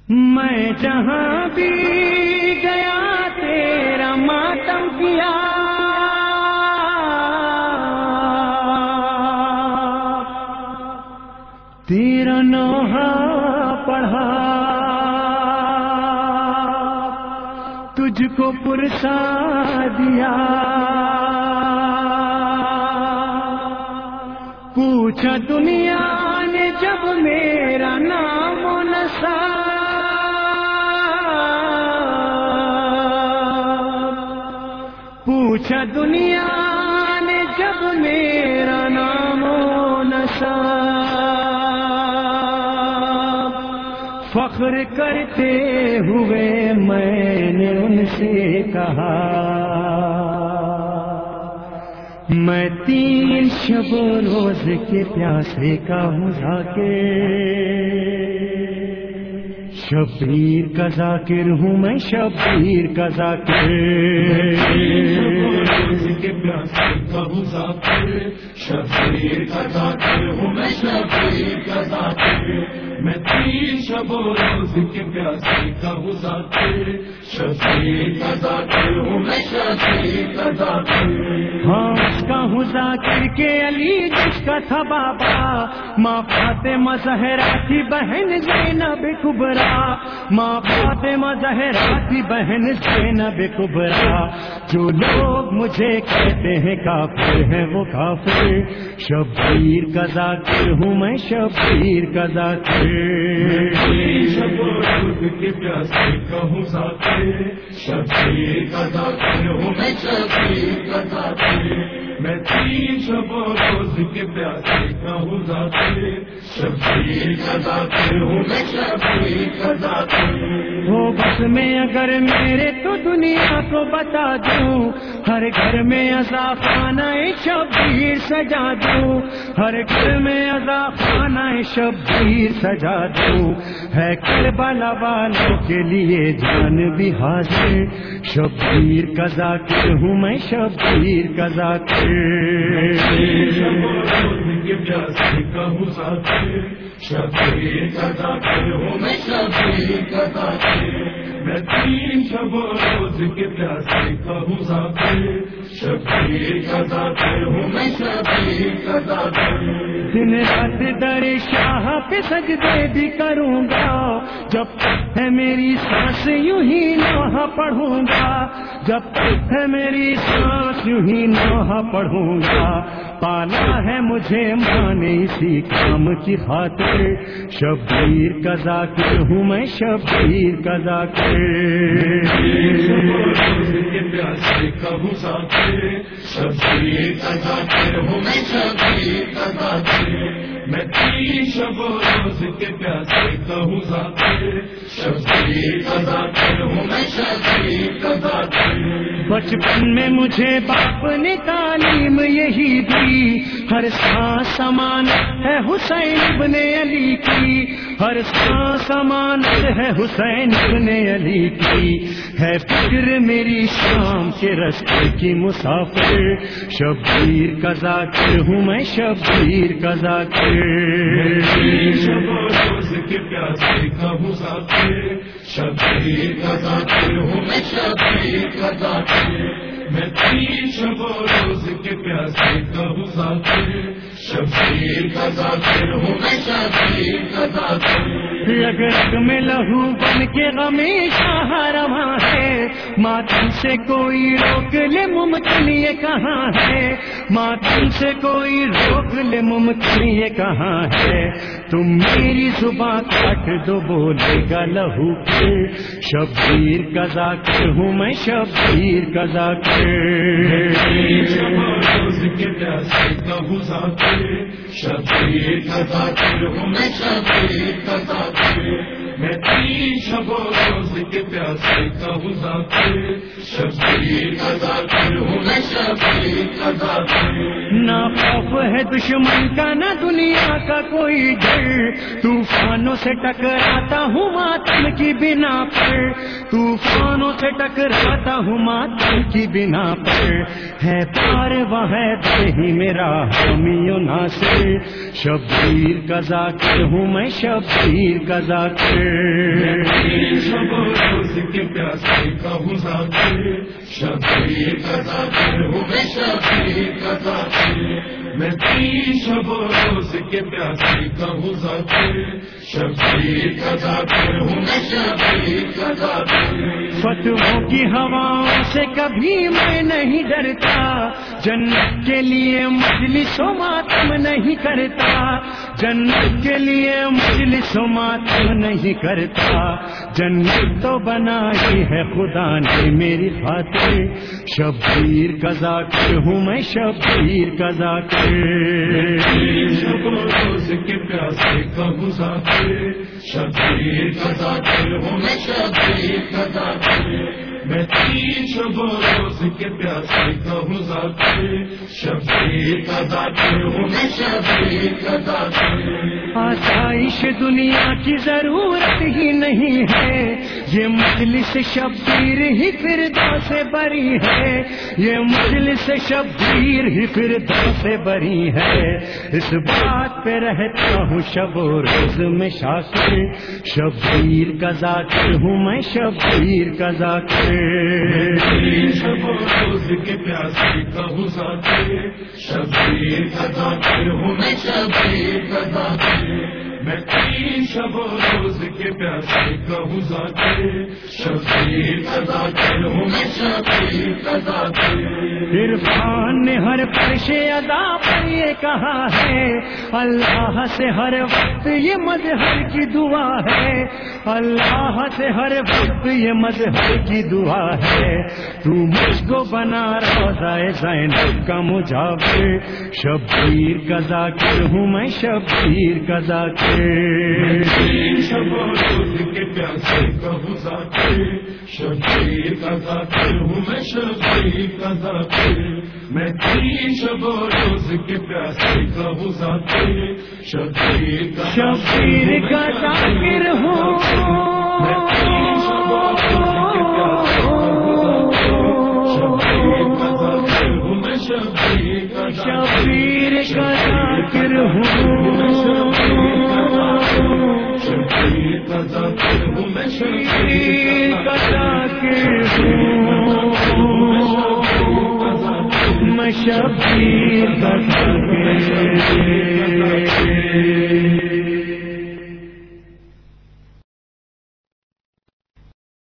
میں جہاں بھی گیا تیرا ماتم کیا، تیرا نوحہ پڑھا، تجھ کو پرسا دیا، پوچھا دنیا نے جب میرا نام و نسب، پوچھا دنیا نے جب میرا نام و نسب، فخر کرتے ہوئے میں نے ان سے کہا، میں 3 شب و روز کے پیاسے کا ہوں ذاکر، شبیر کا ذاکر ہوں میں، شبیر کا ذاکر، کے پیاسے کا ہوں ذاکر، شبیر کا ذاکر ہوں میں، شبیر کا ذاکر، میں 3 شب و روز کے پیاسے کا ہوں ذاکر، شبیر کا ذاکر ہوں میں، شبیر کا ذاکر، ہاں اس کا ہوں ذاکر کے علی جس کا تھا بابا، ماں فاطمہ زہرا کی بہن زینب کبریٰ، ماں فاطمہ زہرا کی بہن زینب کبریٰ، جو لوگ مجھے کہتے ہیں کافر ہیں وہ کافر، شبیر کا ذاکر ہوں میں، شبیر کا ذاکر، شب و روز کے پیاسے کا ہوں ذاکر، شبیر کا ذاکر ہوں میں، شبیر کا ذاکر، میں 3 شب و روز کے پیاسے کا ہوں ذاکر، شبیر کا ذاکر ہوں میں، شبیر کا ذاکر، وہ بس میں اگر میرے تو دنیا کو بتا دوں، ہر گھر میں عذاب خانہ شبیر سجا دوں، ہر گھر میں عذاب خانہ شبیر سجا دوں، ہے کربلا والوں کے لیے جان بھی حاضر، شبیر کا ذاکر ہوں میں، شبیر کا ذاکر، شب و روز کے پیاسے کا ہوں ذاکر، شبیر کا ذاکر ہوں میں، شبیر کا ذاکر، میں 3 شب و روز کے پیاسے کا ہوں ذاکر، شبیر کا ذاکر ہوں میں، شبیر کا ذاکر، دن رات در شاہ پہ سجدے بھی کروں گا، جب تک ہے میری سانس یوں ہی نوحہ پڑھوں گا، جب تک ہے میری سانس یوں ہی نوحہ پڑھوں گا، پالا ہے مجھے ماں نے اسی کام کی خاطر، شبیر کا ذاکر ہوں میں، شبیر کا ذاکر، شب و روز کے پیاسے کا ہوں ذاکر، شبیر کا ذاکر ہوں میں، شبیر کا ذاکر، میں 3 شب و روز کے پیاسے کا ہوں ذاکر، شبیر کا ذاکر ہوں میں، شبیر کا ذاکر، بچپن میں مجھے باپ نے تعلیم یہی دی، ہر سانس امانت ہے حسین ابن علی کی، ہر سانس امانت ہے حسین ابن علی کی، ہے فکر میری شام کے رستے کی مسافر، شبیر کا ذاکر ہوں میں، شبیر کا ذاکر، شب و روز کے پیاسے کا ہوں ذاکر، شبیر کا ذاکر ہوں میں، شبیر کا ذاکر، میں 3 شب و روز کے پیاسے کا ہوں ذاکر، شبیر کا ذاکر ہوں میں، شبیر کا ذاکر، رگ رگ میں لہو بن کے غمِ شاہ رواں ہے، ماتم سے کوئی روک لے ممکن یہ کہاں ہے، ماتم سے کوئی روک لے ممکن یہ کہاں ہے، تم میری زباں کاٹ دو بولے گا لہو کے، شبیر کا ذاکر ہوں میں، شبیر کا ذاکر، شب و روز کے پیاسے کا ہوں ذاکر، شبیر کا ذاکر ہوں میں، شبیر کا ذاکر، میں 3 شب و روز کے پیاسے کا ہوں ذاکر، شبیر کا ذاکر ہوں میں، شبیر کا ذاکر، نہ خوف ہے دشمن کا نہ دنیا کا کوئی ڈر، طوفانوں سے ٹکراتا ہوں ماتم کی بنا پر، طوفانوں سے ٹکراتا ہوں ماتم کی بنا پر، ہے پار وہ ہے دہی میرا حامی و ناصر، شبیر کا ذاکر ہوں میں، شبیر کا ذاکر، پیاسے کا ہوں ذاکر، شبیر کا ذاکر ہوں میں، شبیر کا ذاکر میں، تین شب و روز کے پیاسے کا ہوں ذاکر، شبیر کا ذاکر ہوں میں، شبیر کا ذاکر فتحوں کی ہواؤں سے کبھی میں نہیں ڈرتا، جنت کے لیے مجلس و ماتم نہیں کرتا، جنت کے لیے مجلس و ماتم نہیں کرتا، جنت تو بنائی ہے خدا نے میری خاطر، شبیر کا ذاکر ہوں میں، شبیر کا ذاکر شب و روز کے پیاسے کا ہوں ذاکر، شبیر کا ذاکر ہوں میں، شبیر کا ذاکر میں، تین شب و روز کے پیاسے کا ہوں ذاکر، شبیر کا ذاکر ہوں میں، شبیر کا ذاکر آسائش دنیا کی ضرورت ہی نہیں ہے، یہ مجلس شبیر ہی فردوس سے بری ہے، یہ مجلس شبیر ہی فردوس سے بری ہے، اس بات پہ رہتا ہوں شب و روز میں شاکر، شبیر کا ذاکر ہوں میں، شبیر کا ذاکر شب و روز کے پیاسے کا ہوں ذاکر، شبیر کا ذاکر ہوں میں، شبیر کا ذاکر میں، تین شب و روز کے پیاسے کا ہوں ذاکر، شبیر کا ذاکر ہوں میں، شبیر کا ذاکر عرفان نے ہر فرش ادا پر یہ کہا ہے، اللہ سے ہر وقت یہ مظہر کی دعا ہے، اللہ سے ہر وقت یہ مظہر کی دعا ہے، تو مجھ کو بنا روضہ زینب کا مجاور، شبیر کا ذاکر ہوں میں، شبیر کا ذاکر شب و روز کے پیاسے کا ہوں ذاکر، شبیر کا ذاکر ہوں میں، شبیر کا ذاکر میں، تین شب و روز کے پیاسے کا ہوں ذاکر، شبیر کا ذاکر ہوں میں، تین شب و روز کے پیاسے کا ہوں ذاکر، شبیر کا ذاکر ہوں میں، شبیر کا شبیر کا ذاکر ہوں، شبیر کا ذاکر ہوں میں، شبیر کا ذاکر ہوں میں، شبیر کا ذاکر